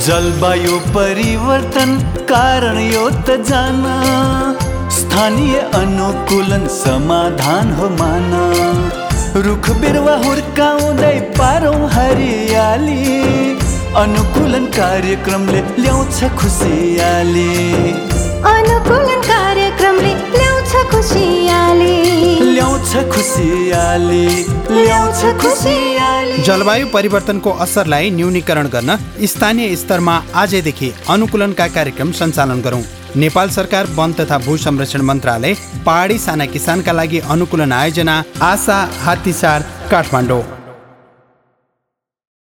जलवायु परिवर्तन कारण यो त जान, स्थानीय अनुकूलन समाधान हो मान। रुख बिरुवा हुर्काउँदै पारौँ हरियाली, अनुकूलन कार्यक्रमले ल्याउँछ खुसियाली। अनुकूलन कार्यक्रमले ल्याउँछ खुसियाली, ल्याउँछ खुसियाली, ल्याउँछ खुसियाली। जलवायु परिवर्तनको असरलाई न्यूनीकरण गर्न स्थानीय स्तरमा आजैदेखि अनुकूलनका कार्यक्रम सञ्चालन गरौँ। नेपाल सरकार वन तथा भू संरक्षण मन्त्रालय, पहाडी साना किसानका लागि अनुकूलन आयोजना, आशा हात्तीसार, काठमाडौँ।